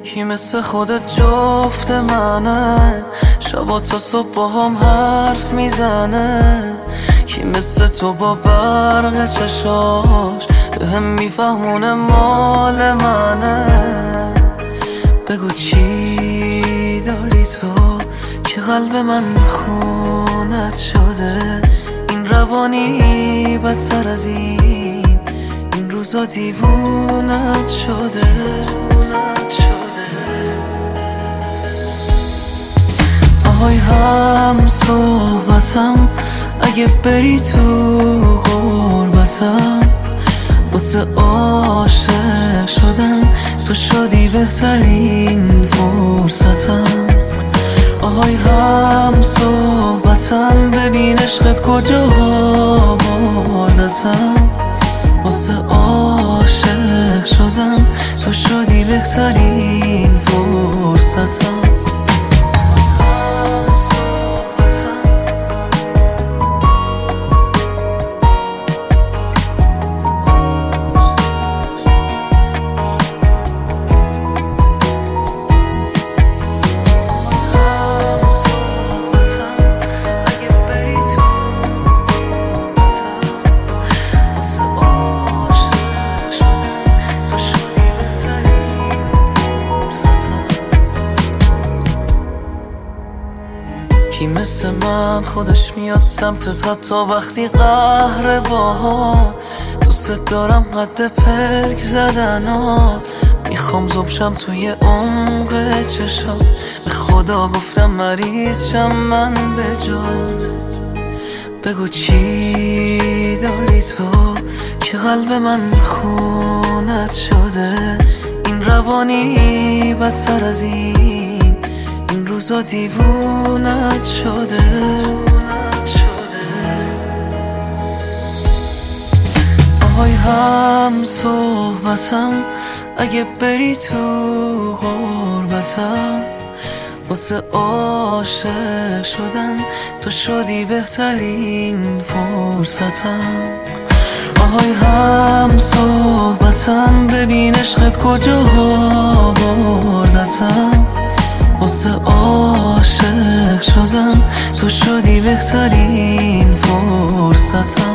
کی مثل خودت جفت منه، شبا تا صبح با هم حرف میزنه. کی مثل تو با برق چشاش بهم میفهمونه مال منه. بگو چی داری تو که قلب من خونت شده. این روانی بدتر از این روزا دیوونت شده. آهای هم صحبتم، اگه بری تو غربتم، واسه عاشق شدن تو شدی بهترین فرصتم. آهای هم صحبتم، ببین عشقت کجا بردتم. واسه عاشق شدن تو شدی بهترین فرصتم. کی مثل من خودش میاد سمتت حتی وقتی قهر باها. دوست دارم قد پلک زدن ها، میخوام زبشم توی عمق چشات. به خدا گفتم مریض شم من به جات. بگو چی داری تو که قلب من خونت شده. این روانی بدتر از این روزا دیوونت شده. آهای هم صحبتم، اگه بری تو غربتم، واسه عاشق شدن تو شدی بهترین فرصتم. آهای هم صحبتم، ببین عشقت کجا بردتم. واسه عاشق شدن تو شدی بهترین فرصتم.